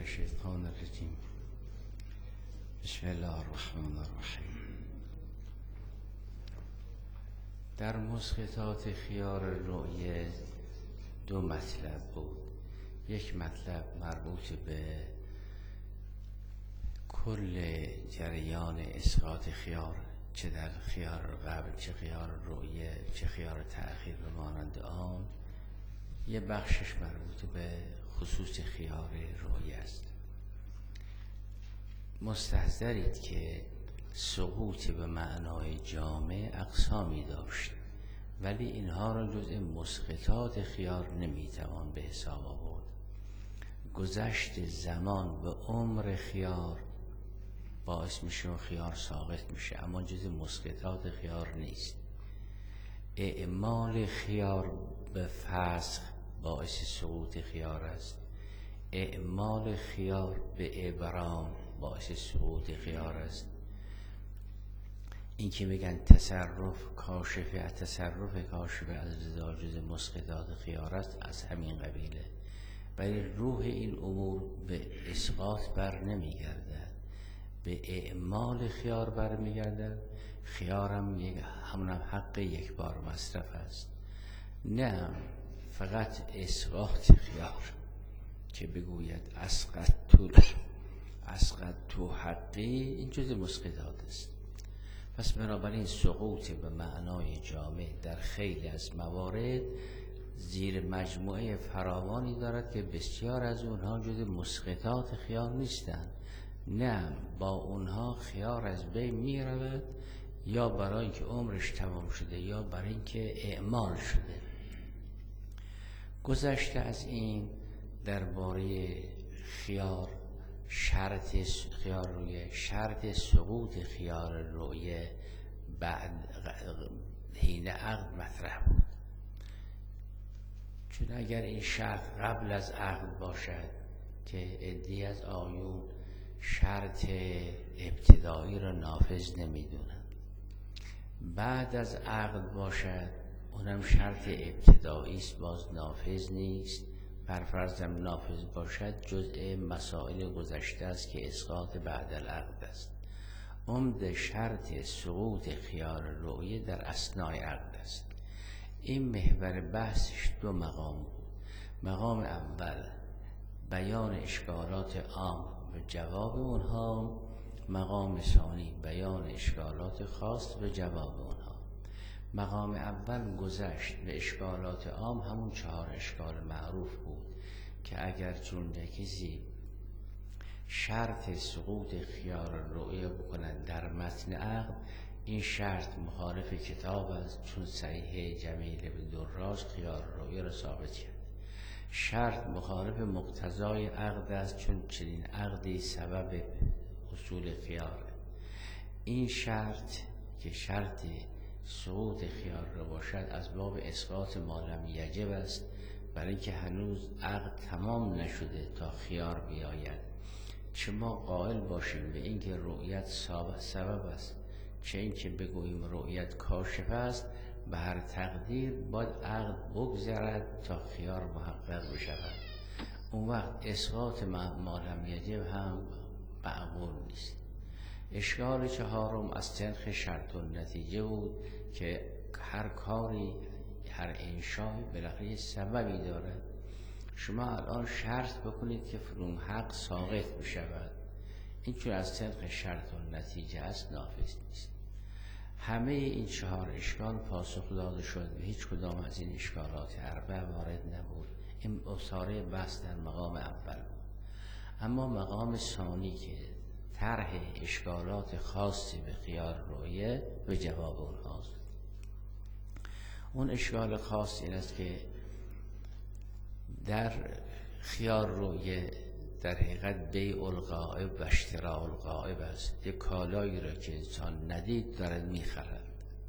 الشیطان الرجیم. بسم الله الرحمن الرحیم. در مسقطات خیار رؤیه دو مطلب بود. یک مطلب مربوط به کل جریان اسقاط خیار، چه در خیار قبل، چه خیار رؤیه، چه خیار تأخیر و مانند آن. یه بخشش مربوط به خصوص خیار رؤیه است. مستحضرید که سقوط به معنای جامع اقسامی داشت، ولی اینها را جزء مسقطات خیار نمیتوان به حساب آورد. گذشت زمان و عمر خیار باعث میشه و خیار ساقط میشه، اما جزء مسقطات خیار نیست. اعمال خیار به فسخ باعث سقوط خیار است. اعمال خیار به ابرام باعث سقوط خیار است. این که میگن تصرف کاشفه از رضا جز مسقطات خیار است، از همین قبیله. ولی روح این امور به اسقاط بر نمیگردد، به اعمال خیار بر میگردد. خیارم همون حق یک بار مصرف است، نه فقط اسقاط خیار که بگوید اسقط تو حقی، این جز مسقطات است. پس بنابراین سقوط به معنای جامع در خیلی از موارد زیر مجموعه فراوانی دارد که بسیار از اونها جز مسقطات خیار نیستند، نه با اونها خیار از بین می رود، یا برای اینکه عمرش تمام شده یا برای اینکه اعمال شده. گذشته از این درباره خیار، شرط سقوط خیار رؤیه بعد حین عقد مطرح بود. چون اگر این شرط قبل از عقد باشد که عده‌ای از آیون شرط ابتدایی را نافذ نمیدونند، بعد از عقد باشد اونم شرط ابتدایی است، باز نافذ نیست، برفرضم نافذ باشد جزء مسائل گذشته است که اسقاط بعد العقد است. عمد شرط سقوط خیار رؤیه در اثنای عقد است. این محور بحثش دو مقام بود. مقام اول بیان اشکالات عام و جواب اونها، مقام ثانی بیان اشکالات خاص و جواب اونها. مقام اول گذشت به اشکالات عام، همون 4 اشکال معروف بود که اگر چون کسی شرط سقوط خیار رؤیه بکنند در متن عقد، این شرط مخالف کتاب است، چون صحیح جمیل به دراج خیار رؤیه را ثابت کرد. شرط مخالف مقتضای عقد است، چون چنین عقدی سبب حصول خیار. این شرط که شرط سقوط خیار را باشد از باب اسقاط ما لم یجب است، برای اینکه هنوز عقد تمام نشده تا خیار بیاید. چه ما قائل باشیم به اینکه رؤیت سبب است، چه اینکه بگوییم رؤیت کاشفه است، به هر تقدیر باید عقد بگذرد تا خیار محقق بشود. اون وقت اسقاط ما لم یجب هم معقول نیست. اشکال 4 از طریق شرط النتیجه بود که هر کاری، هر انشایی بالاخره سببی دارد. شما الان شرط بکنید که فلان حق ساقط بشود، این چون از طریق شرط النتیجه است نافذ نیست. همه این 4 اشکال پاسخ داده شد و هیچ کدام از این اشکالات 4 وارد نبود. این اصاره بحث در مقام اول بود. اما مقام ثانی که طرح اشکالات خاصی به خیار رؤیه به جواب اونهاست. اون اشکال خاص این است که در خیار رؤیه در حقیقت بیع الغائب و اشتراء الغائب است. یک کالایی را که انسان ندید دارد میخرد.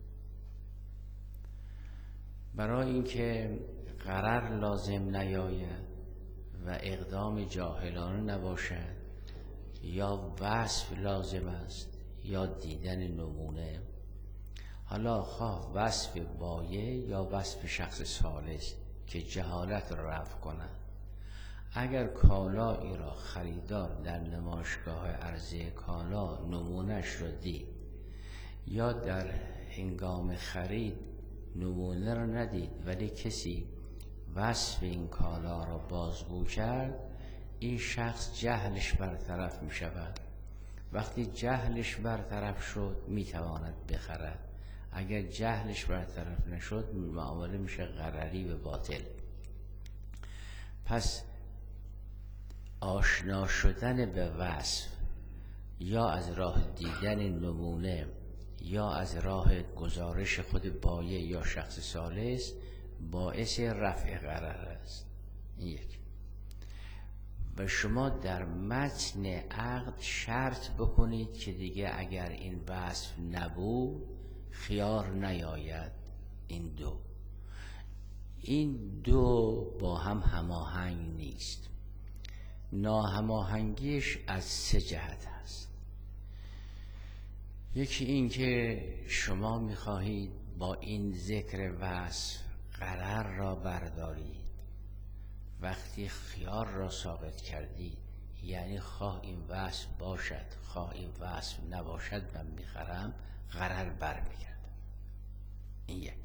برای اینکه غرر لازم نیاید و اقدام جاهلانه نباشد، یا وصف لازم است یا دیدن نمونه. حالا خواه وصف بایع یا وصف شخص ثالث که جهالت را رفع کنند. اگر کالایی را خریدار در نمایشگاه عرضه کالا نمونهش را دید یا در هنگام خرید نمونه را ندید ولی کسی وصف این کالا را بازگو کرد، این شخص جهلش برطرف می شود. وقتی جهلش برطرف شد می تواند بخرد. اگر جهلش برطرف نشد معامله میشه غرری به باطل. پس آشنا شدن به وصف یا از راه دیدن نمونه یا از راه گزارش خود بایع یا شخص ثالث باعث رفع غرر است. این یک. و شما در متن عقد شرط بکنید که دیگه اگر این وصف نبود خیار نیاید. این دو با هم هماهنگ نیست. ناهماهنگیش از 3 جهت هست. یکی این که شما میخواهید با این ذکر وصف غرر را بردارید. وقتی خیار را ثابت کردید یعنی خواه این وصف باشد خواه این وصف نباشد من میخرم، غرر برمیگردم. این یک.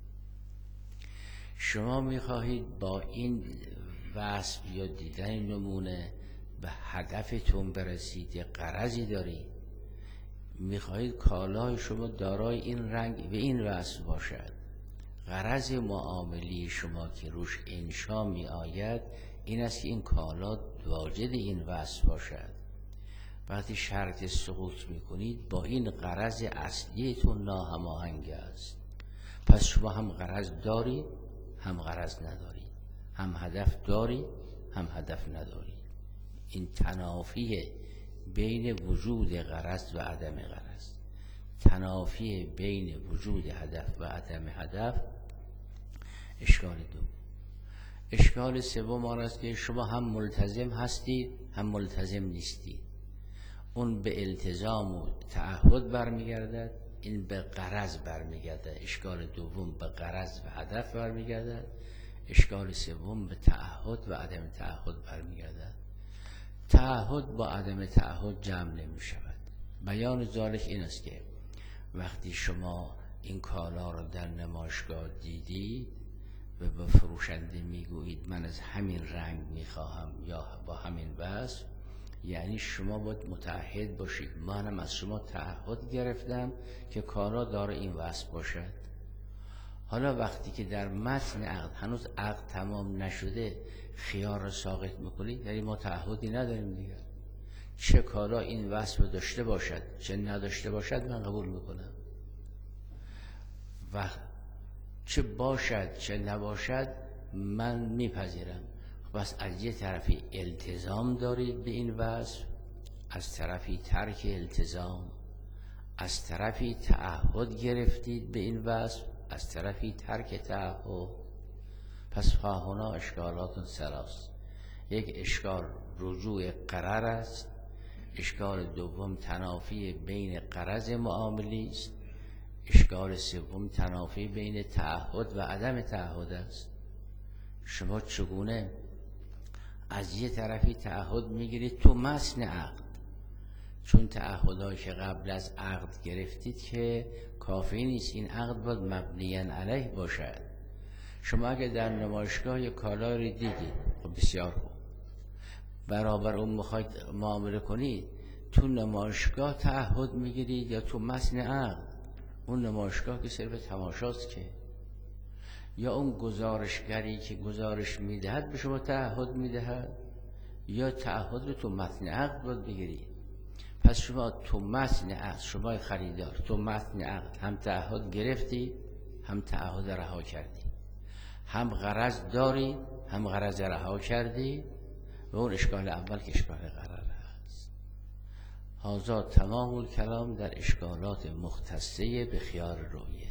شما میخواهید با این وصف یا دیدن نمونه به هدفتون برسید، غرضی دارید، میخواهید کالای شما دارای این رنگ و این وصف باشد. غرض معاملی شما که روش انشا می آید این است که این کالا واجد این وصف باشد. وقتی شرط سقوط میکنید با این غرض اصلیتون ناهماهنگ است. پس شما هم غرض دارید هم غرض ندارید، هم هدف دارید هم هدف ندارید. این تنافی بین وجود غرض و عدم غرض، تنافی بین وجود هدف و عدم هدف اشکال دوم. اشکال سوم آن است که شما هم ملتزم هستید هم ملتزم نیستید. اون به التزام و تعهد برمیگردد، این به غرض برمیگردد. اشکال دوم به غرض و هدف برمیگردد، اشکال سوم به تعهد و عدم تعهد برمیگردد. تعهد با عدم تعهد جمع نمی شود. بیان ذالک این است که وقتی شما این کالا را در نمایشگاه دیدید و به فروشنده میگویید من از همین رنگ میخواهم یا با همین وصف، یعنی شما باید متعهد باشید منم از شما تعهد گرفتم که کالا داره این وصف باشد. حالا وقتی که در متن عقد هنوز عقد تمام نشده خیار را ساقط میکنید، یعنی ما تعهدی نداریم دیگر. چه کالا این وصف داشته باشد چه نداشته باشد من قبول میکنم و چه باشد چه نباشد من میپذیرم. بس از یه طرفی التزام دارید به این وصف، از طرفی ترک التزام، از طرفی تعهد گرفتید به این وصف، از طرفی ترک تعهد. پس هنا اشکالات سراست. یک اشکال رجوع غرر است، اشکال دوم تنافی بین غرض معاملی است، اشکال سوم تنافی بین تعهد و عدم تعهد است. شما چگونه از یه طرفی تعهد میگیرید تو متن عقد، چون تعهدهایی که قبل از عقد گرفتید که کافی نیست، این عقد باید مبنی علیه باشد. شما اگر در نمایشگاه یک کالایی رو دیدید، خب بسیار خوب، برابر اون میخواید معامله کنید، تو نمایشگاه تعهد میگیرید یا تو متن عقد؟ اون نمایشگاه که صرف تماشاست که، یا اون گزارشگری که گزارش میدهد به شما تعهد میدهد، یا تعهد رو تو متن عقد باید بگیرید. پس شما تو متن عقد، شما خریدار تو متن عقد هم تعهد گرفتی هم تعهد رها کردی، هم غرض داری هم غرض رها کردی، و اون اشکال اول که اشکال غرر هست. هذا تمام الکلام در اشکالات مختصه به خیار رویه.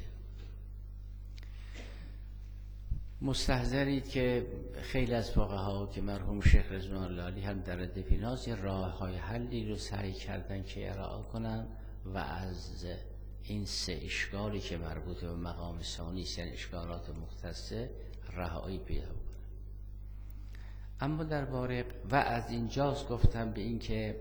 مستحضرید که خیلی از فقها که مرحوم شیخ رضوان الله علیه هم در دفیناز راه های حلی رو سعی کردن که ارائه کنن و از این 3 اشکالی که مربوط به مقام ثانی یعنی اشکالات مختصه رهایی پیدا کنن. اما درباره و از اینجاست گفتم به این که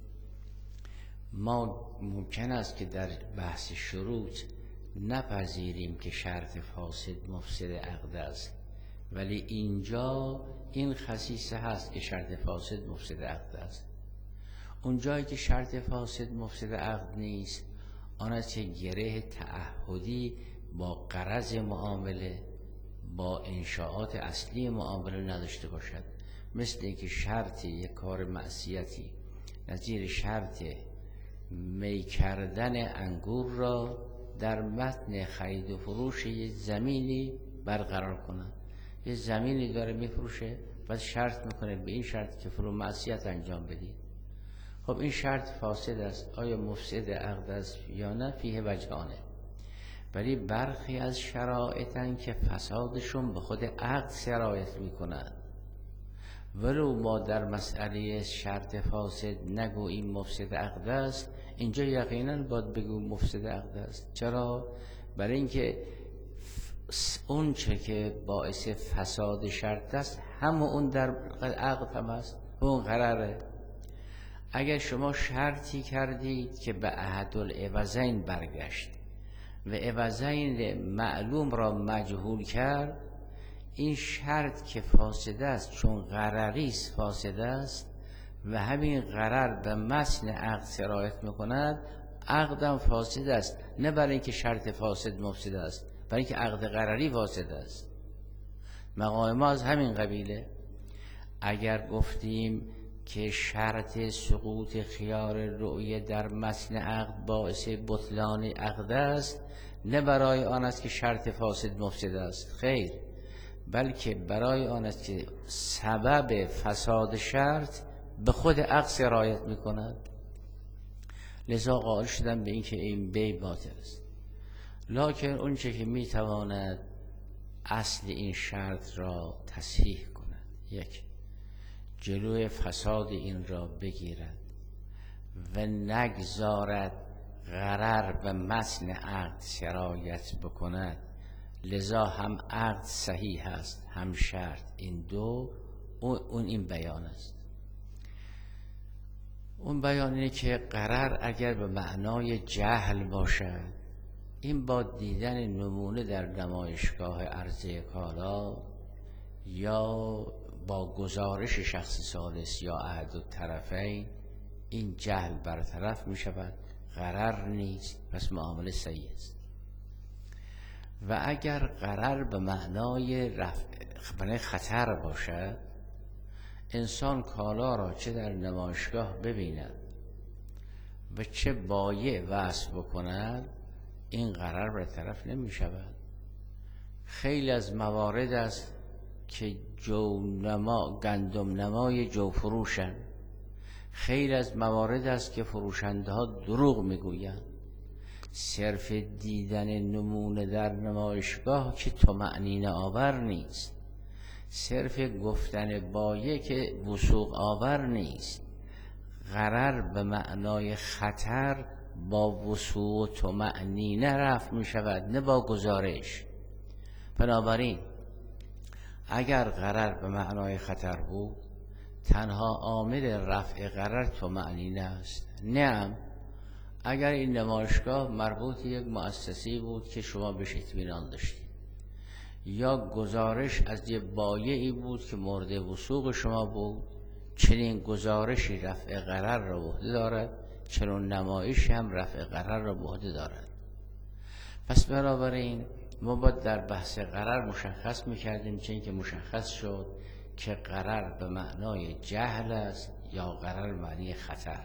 ما ممکن است که در بحث شروط نپذیریم که شرط فاسد مفسد عقد است، ولی اینجا این خصیصه هست که شرط فاسد مفسد عقد است. اون جایی که شرط فاسد مفسد عقد نیست، آن است که گره تعهدی با غرض معامله، با انشاءات اصلی معامله نداشته باشد. مثل اینکه شرط یک کار معصیتی نظیر شرط می کردن انگور را در متن خرید و فروش یه زمینی برقرار کنند. یه زمینی داره میفروشه، بعد شرط میکنه به این شرط که فلان معصیت انجام بدید. خب این شرط فاسد است. آیا مفسد عقد است یا نه؟ فیه وجهانه. ولی برخی از شرایطن که فسادشون به خود عقد سرایت میکنند، ولو ما در مسئله شرط فاسد نگوییم مفسد عقد است، اینجا یقینا باید بگویم مفسد عقد است. چرا؟ برای اینکه اون چه که باعث فساد شرط است همون اون در عقد هم است، اون قراره. اگر شما شرطی کردید که به احدالعوضین برگشت و عوضین معلوم را مجهول کرد، این شرط که فاسد است چون قراری است فاسد است و همین قرار به متن عقد سرایت میکند، عقدم فاسد است. نه برای اینکه شرط فاسد مفسد است، برای اینکه عقد قراری فاسد است. مقام ما از همین قبیله. اگر گفتیم که شرط سقوط خیار رؤیه در متن عقد باعث بطلان عقد است، نه برای آن است که شرط فاسد مفسد است، خیر، بلکه برای آن است که سبب فساد شرط به خود عقد سرایت میکند. لذا قائل شدن به این که این بی باطل است. لکن اون چه که میتواند اصل این شرط را تصحیح کند، یک، جلوی فساد این را بگیرد و نگذارد غرر به متن عقد سرایت بکند، لذا هم عقد صحیح است هم شرط. این دو اون این بیان است. اون بیان اینه که غرر اگر به معنای جهل باشد، این با دیدن نمونه در نمایشگاه عرضه کالا یا با گزارش شخص ثالث یا احد الطرفین، این جهل برطرف می شود، غرر نیست، پس معامله صحیح است. و اگر غرر به معنای خطر باشد، انسان کالا را چه در نمایشگاه ببیند و چه بایع وصف بکند، این غرر برطرف نمی شود. خیلی از موارد است که گندم نمای جو فروشن، خیلی از موارد است که فروشنده ها دروغ میگویند. صرف دیدن نمونه در نمایشگاه که طمأنینه آور نیست، صرف گفتن بایع که وثوق آور نیست. غرر به معنای خطر با وثوق و طمأنینه رفع می شود، نه با گزارش. بنابراین اگر غرر به معنای خطر بود، تنها عامل رفع غرر طمأنینه است. نه، اگر این نمایشگاه مربوط یک مؤسسه‌ای بود که شما بهش اطمینان داشتید، یا گزارش از یک بایعی بود که مورد وثوق شما بود، چنین گزارشی رفع غرر را به عهده دارد، چنین نمایشی هم رفع غرر را به عهده دارد. پس بنابراین ما باید در بحث غرر مشخص میکردیم، چون که مشخص شد که غرر به معنای جهل است یا غرر معنی خطر.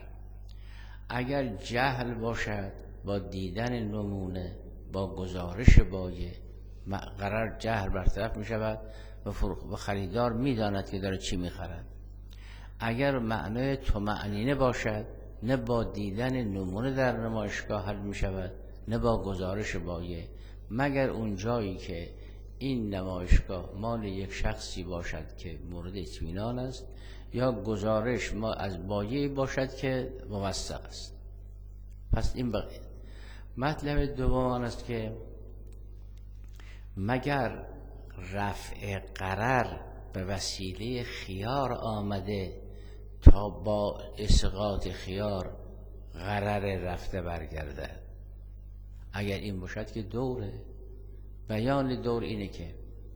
اگر جهل باشد، با دیدن نمونه، با گزارش بایع، غرر جهل برطرف می شود و خریدار می داند که داره چی می خرد. اگر معنای طمأنینه باشد، نه با دیدن نمونه در نمایشگاه حل می شود، نه با گزارش بایع، مگر اون جایی که این نمایشگاه مال یک شخصی باشد که مورد اطمینان است، یا گزارش ما از بایعی باشد که موثق است. پس این بقیه مطلب دوم است که مگر رفع غرر به وسیله خیار آمده تا با اسقاط خیار غرر رفته برگردد. اگر این باشد که دوره. بیان دور اینه که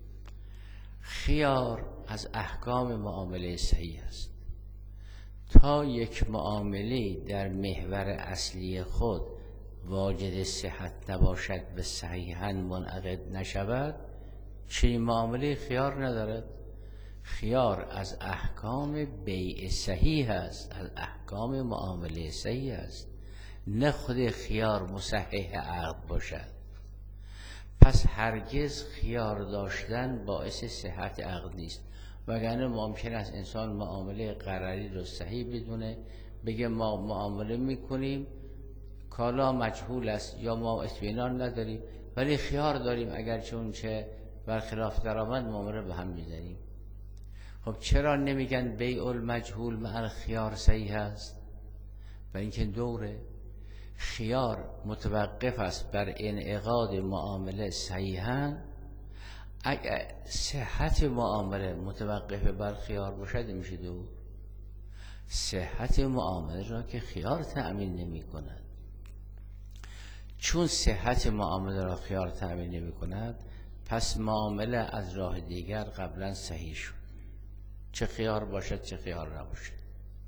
خیار از احکام معامله صحیح است. تا یک معامله در محور اصلی خود واجد صحت نباشد و صحیحاً منعقد نشود، چنین معامله خیار ندارد. خیار از احکام بیع صحیح است، از احکام معامله صحیح است، نه خود خیار مصحح عقد باشد. پس هرگز خیار داشتن باعث صحت عقد نیست. وگرنه ممکن است انسان معامله قراری رو صحیح بدونه، بگه ما معامله میکنیم کالا مجهول است یا ما اطمینان نداریم ولی خیار داریم، اگر چون چه برخلاف درآمد معامله به هم میزنیم. خب چرا نمیگن بیع المجهول مع الخیار صحیح است؟ برای اینکه دوره. خیار متوقف است بر انعقاد معامله صحیحاً. اگر صحت معامله متوقف بر خیار باشد میشه دور. صحت معامله را که خیار تأمین نمی کند. چون صحت معامله را خیار تأمین نمی کند، پس معامله از راه دیگر قبلا صحیح شد، چه خیار باشد چه خیار نباشد.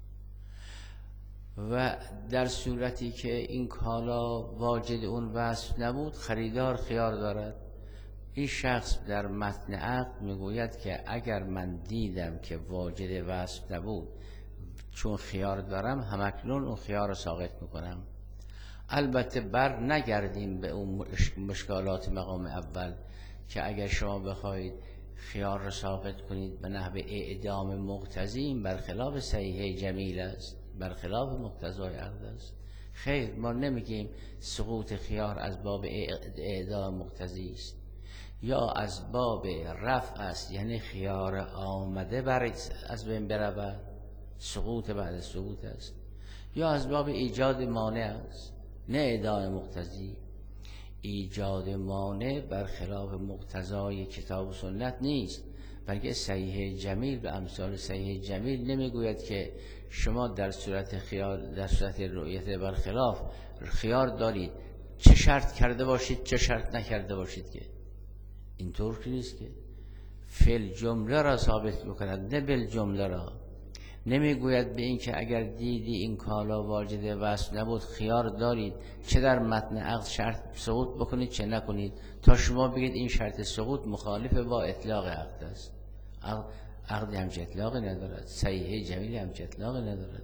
و در صورتی که این کالا واجد اون وصف نبود، خریدار خیار دارد. این شخص در متن عقد میگوید که اگر من دیدم که واجد وصف نبود، چون خیار دارم، همکنون اون خیار رو ساقط میکنم. البته بر نگردیم به اون مشکلات مقام اول که اگر شما بخواید خیار رو ساقط کنید به نحو اعدام مقتضی، برخلاف صحیح جمیل است، برخلاف مقتضای عقد است. خیر، ما نمیگیم سقوط خیار از باب اعدام مقتضی است یا از باب رفع است، یعنی خیار آمده از بین برود، سقوط بعد سقوط است، یا از باب ایجاد مانع است، نه اعدام مقتضی. ایجاد مانع برخلاف مقتضای کتاب و سنت نیست، بلکه صحیح جمیل و امثال صحیح جمیل نمیگوید که شما در صورت خیال، در صورت رؤیت برخلاف خیار دارید، چه شرط کرده باشید چه شرط نکرده باشید، که اینطور که نیست که فعل جمله را ثابت میکند، نه بل جمله را. نمیگوید به این که اگر دیدی این کالا واجد وصف نبود خیار دارید، چه در متن عقد شرط سقوط بکنید چه نکنید، تا شما بگید این شرط سقوط مخالف با اطلاق عقد است. عقد همچه اطلاقی ندارد، صحیح جمیل همچه اطلاقی ندارد.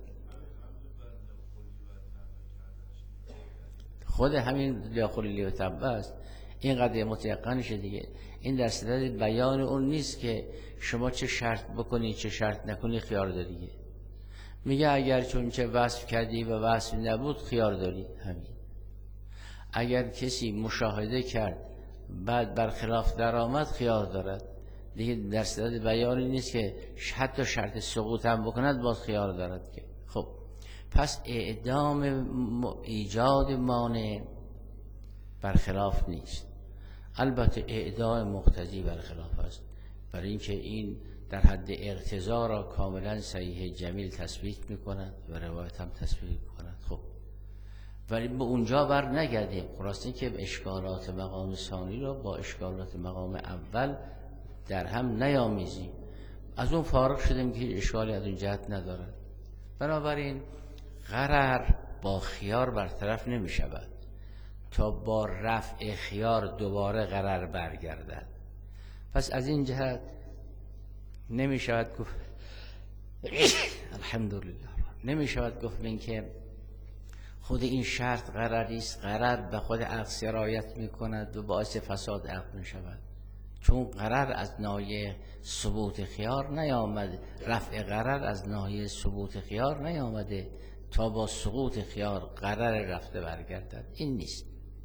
خود همین داخلی و طبع است. این قضیه متیقنشه دیگه. این در صدد بیان اون نیست که شما چه شرط بکنی چه شرط نکنی خیار داری. میگه اگر چون چه وصف کردی و وصف نبود خیار داری. همین. اگر کسی مشاهده کرد بعد برخلاف درآمد خیار دارد دیگه. در صدد بیانی نیست که حتی شرط سقوط هم بکند باز خیار دارد که. خب پس اعدام ایجاد مانع برخلاف نیست، البته اعدام مقتضی برخلاف است، برای اینکه این در حد اقتضا را کاملا صحیح جمیل تثبیت میکند و روایت هم تثبیت میکند. خب ولی به اونجا بر نگردیم. خلاصه که اشکالات مقام ثانی را با اشکالات مقام اول در هم نیامیزیم. از اون فارغ شدیم که اشکالی از اون جهت ندارد. بنابراین غرر با خیار برطرف نمی شود تا با رفع خیار دوباره غرر برگردد. پس از این جهت نمی شود گفت الحمدلله، نمی شود گفت این که خود این شرط غرری است، غرر به خود عقد سرایت می کند و باعث فساد عقد می شود. چون غرر از ناحیه ثبوت خیار نیامده، رفع غرر از ناحیه ثبوت خیار نیامده تا با سقوط خیار غرر رفته برگردد. این نیست.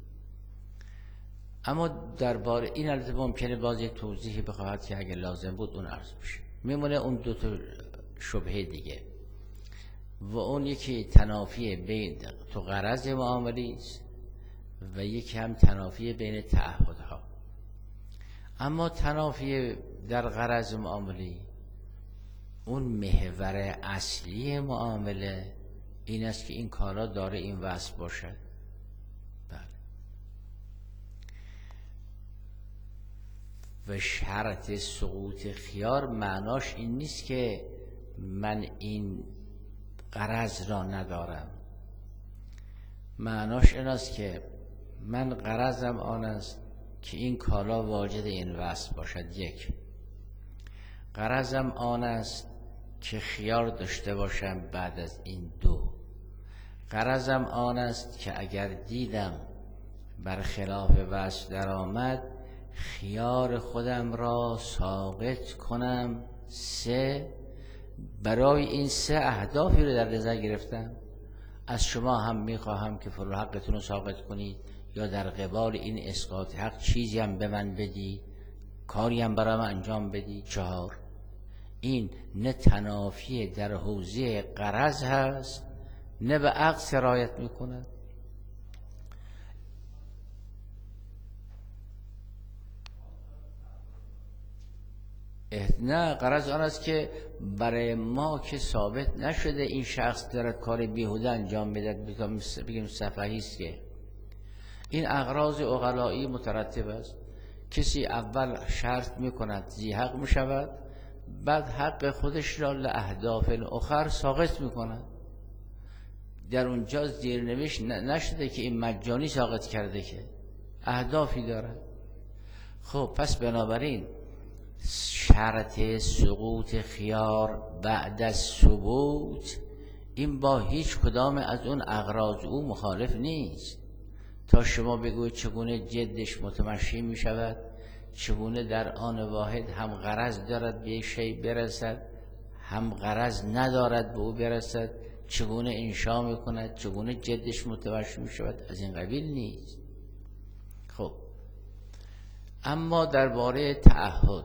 اما درباره این البته ممکنه باز یک توضیحی بخواهد که اگه لازم بود اون عرض بشه. میمونه اون دو تا شبهه دیگه و اون یکی تنافی بین تو غرض معاملی است و یکی هم تنافی بین تعهدها. اما تنافی در غرض معاملی اون محور اصلی معامله این است که این کالا داره این وصف باشد. بله. و شرط سقوط خیار معناش این نیست که من این غرض را ندارم. معناش این است که من غرضم آن است که این کالا واجد این وصف باشد. یک، غرضم آن است که خیار داشته باشم بعد از این. دو، غرضم آن است که اگر دیدم برخلاف وصف در آمد خیار خودم را ساقط کنم. سه، برای این سه اهدافی رو در نظر گرفتم. از شما هم میخواهم که فرو حقتون رو ساقط کنید، یا در قبال این اسقاط حق چیزی هم به من بدید، کاری هم برام انجام بدید. چهار، این نه تنافی در حوزه غرض هست نه به عقل سرایت میکند. نه، غرض آن است که برای ما که ثابت نشده این شخص دارد کار بیهوده انجام میدهد بگیم سفهی است، که این اغراض عقلایی مترتب است. کسی اول شرط میکند ذی حق میشود، بعد حق خودش را لاهداف اخر ساقط میکند. در اونجا زیرنوشت نشده که این مجانی ساقط کرده، که اهدافی دارد. خب پس بنابراین شرط سقوط خیار بعد از ثبوت این با هیچ کدام از اون اغراض او مخالف نیست. تا شما بگوید چگونه جدش متمشی می شود، چگونه در آن واحد هم غرض دارد به یک شی برسد، هم غرض ندارد به او برسد، چگونه انشا می کند، چگونه جدش متمشی می شود، از این قبیل نیست. خب اما درباره تعهد،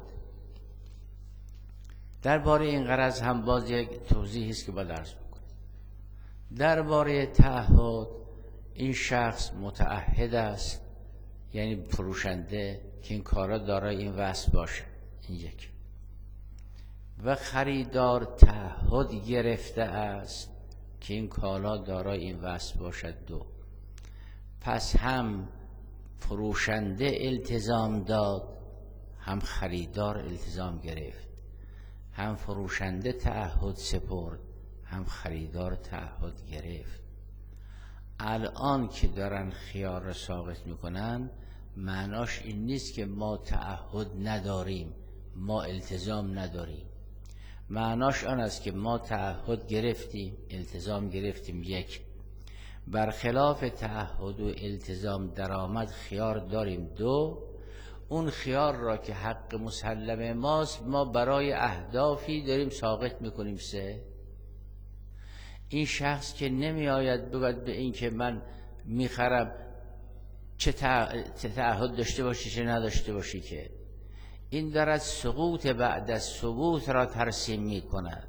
درباره این غرض هم باز یک توضیحی است که باید عرض بکنم. درباره تعهد این شخص متعهد است، یعنی فروشنده، که این کارا دارای این وصف باشه. این یک. و خریدار تعهد گرفته است که این کالا دارای این وصف باشد. دو، پس هم فروشنده التزام داد، هم خریدار التزام گرفت. هم فروشنده تعهد سپرد، هم خریدار تعهد گرفت. الان که دارن خیار را ساقط میکنن معناش این نیست که ما تعهد نداریم، ما التزام نداریم. معناش آن است که ما تعهد گرفتیم، التزام گرفتیم. یک، برخلاف تعهد و التزام درآمد خیار داریم. دو، اون خیار را که حق مسلم ماست ما برای اهدافی داریم ساقط میکنیم. سه، این شخص که نمی آید بگوید به این که من میخرم چه تعهد داشته باشی چه نداشته باشی، که این دارد سقوط بعد از ثبوت را ترسیم میکند.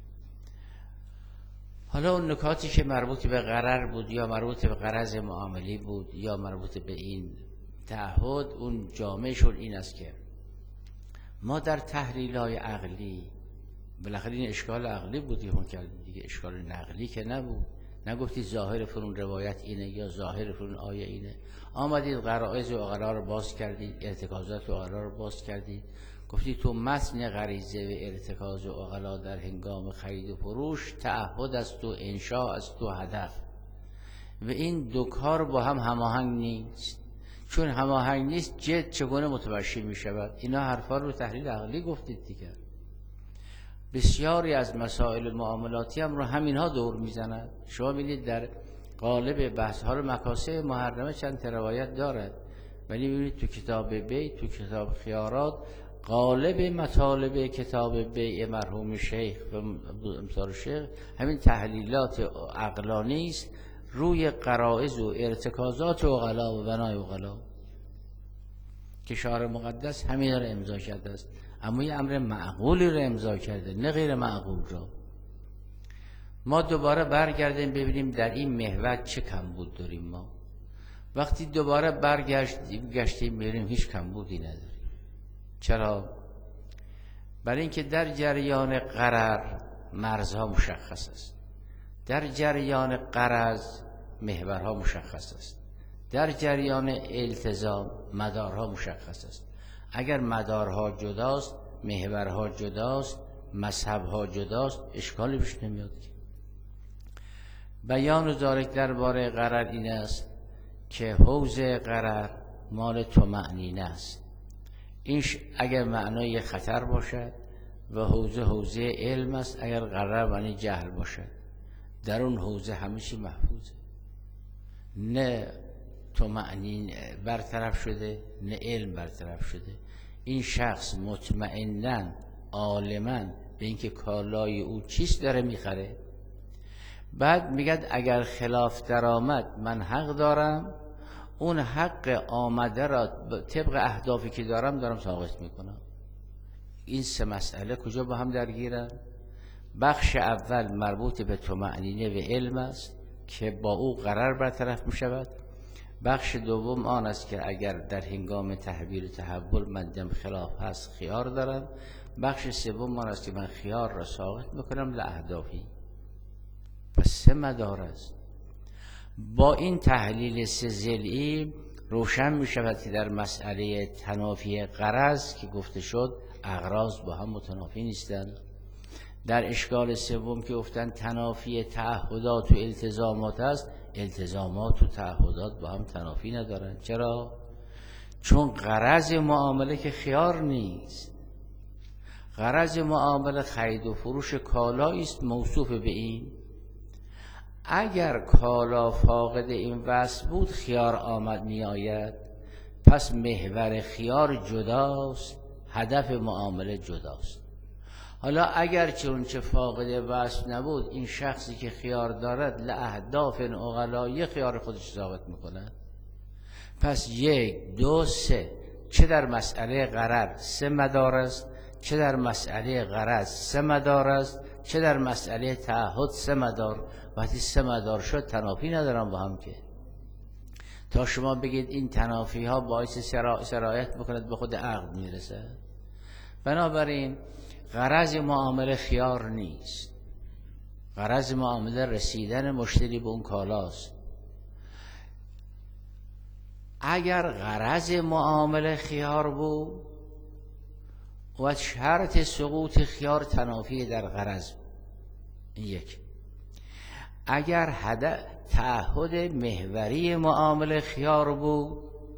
حالا اون نکاتی که مربوط به غرر بود یا مربوط به غرض معاملی بود یا مربوط به این تعهد، اون جامعه شد این است که ما در تحلیل‌های عقلی بالاخره این اشکال عقلی بودی هم کردیم دیگه، اشکال نقلی که نبود. نگفتی ظاهر فرون روایت اینه یا ظاهر فرون آیه اینه. آمدید غرائز و عقلا رو باز کردید، ارتکازات و عقلا رو باز کردید، گفتی تو متن غریزه و ارتکاز و عقلا در هنگام خرید و فروش تعهد است و انشاء است و هدف، و این دو کار با هم هماهنگ نیست. چون هماهنگ نیست جد چگونه متمشی می شود؟ اینا حرفا رو تحلیل عقلی گفتید دیگه. بسیاری از مسائل معاملاتی هم رو همینها دور میزند. شما ببینید در قالب بحث ها رو مکاسب محرمه چند روایت دارد، ولی ببینید تو کتاب بیع، تو کتاب خیارات، قالب مطالب کتاب بیع مرحوم شیخ و امثال شیخ همین تحلیلات عقلانی است روی غرائز و ارتکازات عقلا و بنای عقلا که شارع مقدس همین رو امضا کرده است. اما یه امر معقولی رو امضا کرده، نه غیر معقول رو. ما دوباره برگردیم ببینیم در این محور چه کمبود داریم. ما وقتی دوباره برگشتیم ببینیم هیچ کمبودی نداریم. چرا؟ برای اینکه در جریان غرر مرزها مشخص است، در جریان غرض محورها مشخص است، در جریان التزام مدارها مشخص است. اگر مدارها جداست، محورها جداست، مذهبها جداست، اشکالی پیش نمیاد. بیان ذالک درباره غرر این است که حوض غرر مال طمأنینه است. این اگر معنای خطر باشد و حوزه علم است، اگر غرر معنی جهل باشد، در اون حوزه همه چی محفوظه، نه طمأنینه برطرف شده نه علم برطرف شده. این شخص مطمئناً عالماً به اینکه کالای او چیست داره میخره. بعد میگه اگر خلاف درآمد من حق دارم، اون حق آمده را طبق اهدافی که دارم ساقط میکنم. این سه مسئله کجا با هم درگیرن؟ بخش اول مربوط به طمأنینه و علم است که با او غرر برطرف میشود. بخش دوم آن است که اگر در هنگام تحویل و تحول من دم خلاف هست خیار دارم. بخش سوم آن است که من خیار را ساقط میکنم لاهدافی. پس سه مدار است. با این تحلیل سه ضلعی روشن می شود که در مسئله تنافی غرض که گفته شد اغراض با هم متنافی نیستند. در اشکال سوم که گفتن تنافی تعهدات و التزامات است، التزامات و تعهدات با هم تنافی ندارند. چرا؟ چون غرض معامله که خیار نیست. غرض معامله خرید و فروش کالایی است موصوف به این. اگر کالا فاقد این وصف بود خیار آمد می آید، پس محور خیار جداست، هدف معامله جداست. حالا اگر چه فاقد وصف نبود، این شخصی که خیار دارد لاهداف عقلا خیار خودش ثابت میکند. پس 1 2 3 چه در مسئله غرر 3 مدار است، چه در مسئله غرض 3 مدار است، چه در مسئله تعهد 3 مدار. وقتی 3 مدار شد تنافی ندارم با هم که تا شما بگید این تنافی ها باعث سرایت بکند به خود عقد میرسه. بنابراین غرض معامله خیار نیست. غرض معامله رسیدن مشتری به اون کالاست. اگر غرض معامله خیار بود و شرط سقوط خیار تنافی در غرض بود. این یک. اگر تعهد محوری معامله خیار بود،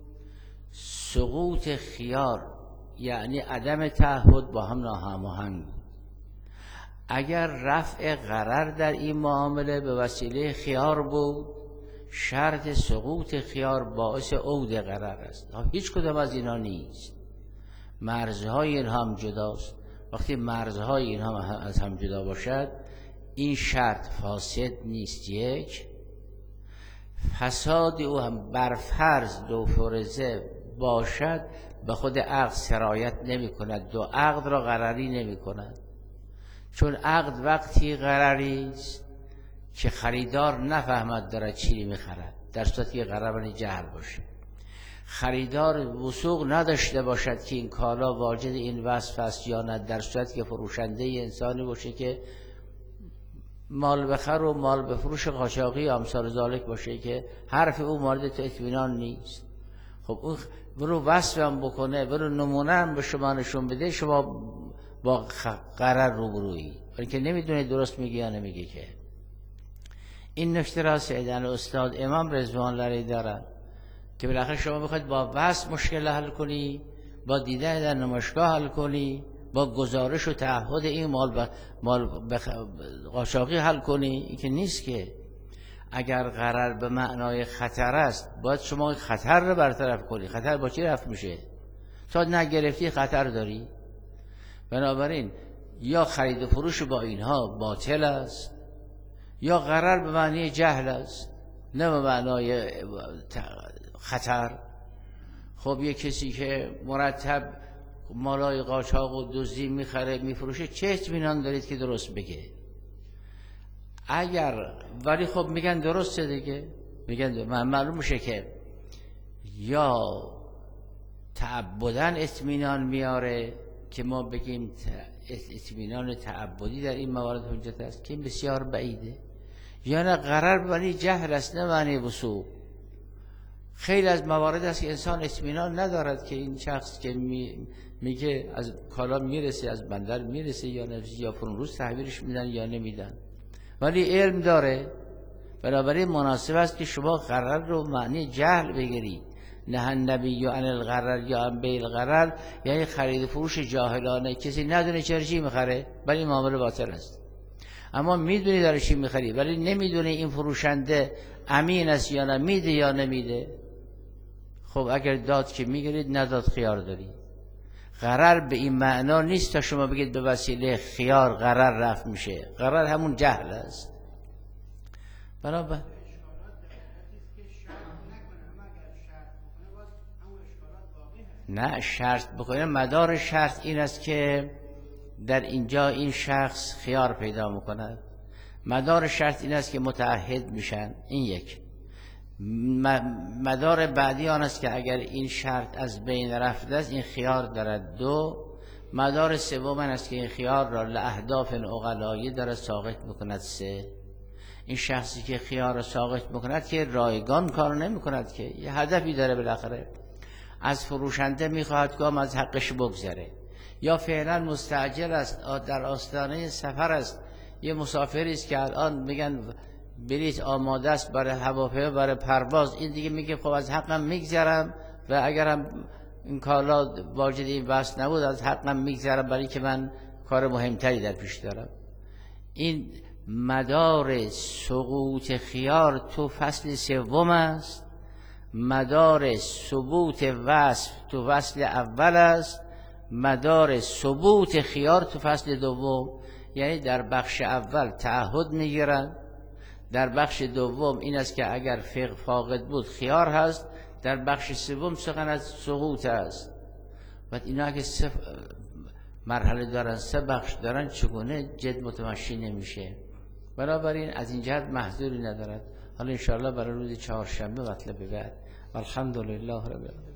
سقوط خیار یعنی عدم تعهد با هم ناهماهنگ بود. اگر رفع غرر در این معامله به وسیله خیار بود، شرط سقوط خیار باعث عود غرر است. هیچ کدام از اینا نیست. مرزهای این هم جداست. وقتی مرزهای این هم از هم جدا باشد، این شرط فاسد نیست. 1 فساد او هم بر فرض 2 فرضه باشد به خود عقد سرایت نمی کند. 2 عقد را غرری نمی کند. چون عقد وقتی غرری است که خریدار نفهمد داره چی می خرد، در صورتی که غرر جهل باشه. خریدار وثوق نداشته باشد که این کالا واجد این وصف است یا نه، در صورتی که فروشنده انسانی باشه که مال بخر و مال بفروش قاچاقی امثال ذالک باشه که حرف او مورد تو اطمینان نیست. خب اون برو وصفم بکنه، برو نمونه هم به شما نشون بده، شما با غرر روبرویی، ولی که نمیدونه درست میگه یا نمیگه. که این نکته را سیدن استاد امام رضوان الله دارن که بالاخره شما بخواید با وصف مشکل حل کنی، با دیدن در نمایشگاه حل کنی، با گزارش و تعهد این مال قاچاقی حل کنی. این که نیست. که اگر غرر به معنای خطر است، باید شما خطر رو برطرف کنی. خطر با چی رفع میشه؟ تا نگرفتی خطر داری. بنابراین یا خرید و فروش با اینها باطل است، یا غرر به معنی جهل است نه به معنای خطر. خب یه کسی که مرتب مالای قاچاق و دزدی میخره میفروشه، چه اطمینان دارید که درست بگه؟ اگر ولی خب میگن درسته دیگه، میگن معلوم میشه که یا تعبداً اطمینان میاره که ما بگیم اطمینان تعبدی در این موارد حجت است که این بسیار بعیده. یعنی غرر معنی جهل است نه معنی وثوق. خیلی از موارد است که انسان اطمینان ندارد که این شخص که میگه از کالا میرسه، از بندر میرسه یا نه، یا فرون روز تحویلش میدن یا نمیدن، ولی علم داره. بنابراین مناسب است که شما غرر رو معنی جهل بگیرید. نه النبی عن الغرر یا عن بیع الغرر، یعنی خرید فروش جاهلانه، کسی ندونه چی میخره، ولی این معامله باطل است. اما میدونی داره چی میخری، ولی نمیدونی این فروشنده امین است یا نه، میده یا نمیده. خب اگر داد که میگیرید، نداد خیار دارید. غرر به این معنا نیست تا شما بگید به وسیله خیار غرر رفت میشه. غرر همون جهل است. بنابراین نه شرط بکنه، مدار شرط این است که در اینجا این شخص خیار پیدا میکند. مدار شرط این است که متعهد میشن. این یک. مدار بعدی آن است که اگر این شرط از بین رفته است این خیار دارد. دو. مدار سوم است که این خیار را لاهداف عقلایی داره ساقط میکند. سه. این شخصی که خیار را ساقط میکند که رایگان کار نمیکند، که یه هدفی داره، بالاخره از فروشنده میخواهد که از حقش بگذره، یا فعلا مستعجل است، در آستانه سفر است، یه مسافری است که الان میگن بلیط آماده است برای هواپیما برای پرواز، این دیگه میگه خب از حقم میگذرم و اگرم این کالا واجد این بحث نبود از حقم میگذرم برای که من کار مهمتری در پیش دارم. این مدار سقوط خیار تو فصل سوم است، مدار ثبوت وصف تو فصل اول است، مدار ثبوت خیار تو فصل دوم. یعنی در بخش اول تعهد میگیرن، در بخش دوم این است که اگر فاقد بود خیار هست، در بخش سوم سخن از سقوط است. و اینا که سه مرحله دارن، سه بخش دارن، چگونه جد متمشی نمیشه. بنابراین از این جهت محذوری ندارد. حالا انشاءالله برای روز چهارشنبه مطلب بعد. الحمدلله رب العالمین.